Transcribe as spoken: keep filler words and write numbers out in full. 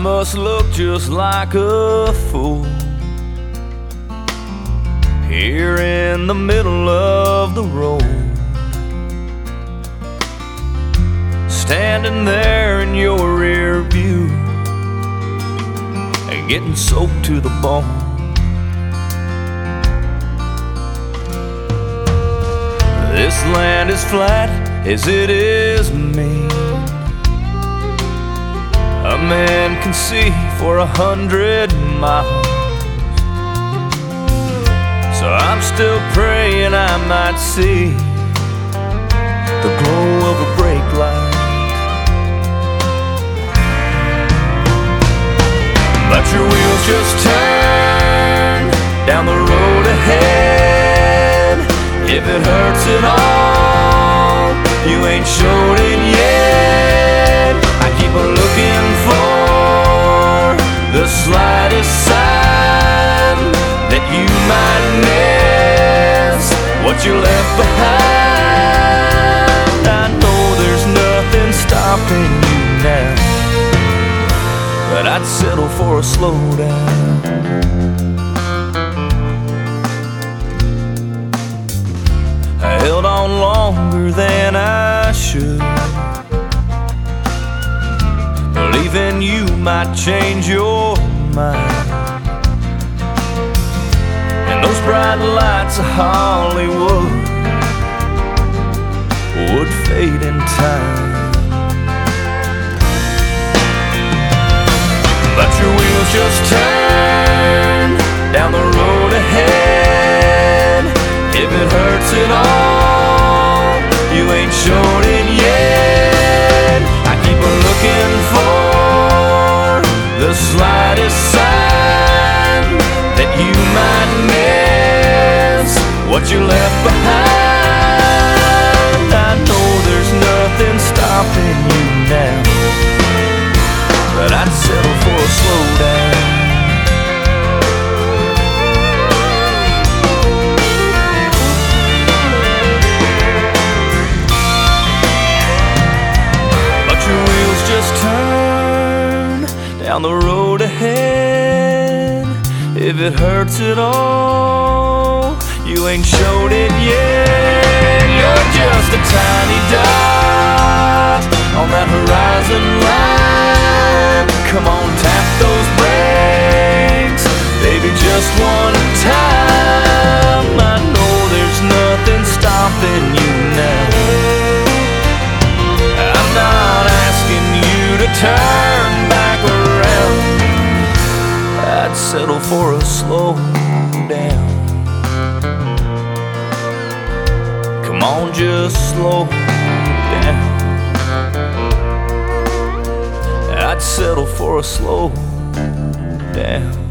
must look just like a fool here in the middle of the road, standing there in your rear view and getting soaked to the bone. This land is flat as it is mean. A man can see for a hundred miles. So I'm still praying I might see the glow of a brake light. Let your wheels just turn down the road ahead. If it hurts at all, you ain't showed it yet. I keep on looking for the slightest sign that you might miss what you left behind. I know there's nothing stopping you now, but I'd settle for a slowdown. I held on longer than I should, believing you might change your mind. And those bright lights of Hollywood would fade in time. Let your wheels just turn down the road ahead. If it hurts at all, you ain't shown it yet. I keep on looking for the slightest sign that you might miss what you left behind. I know there's nothing stopping you now, but I'd settle for a slowdown. Let your wheels just turn down the road ahead. If it hurts at all, you ain't showed it yet. You're just a tiny dot on that horizon line. Come on, tap those brakes, baby, just one time. I know there's nothing stopping you now. I'm not asking you to turn back around. I'd settle for a slow down. Come on, just slow down. I'd settle for a slow down.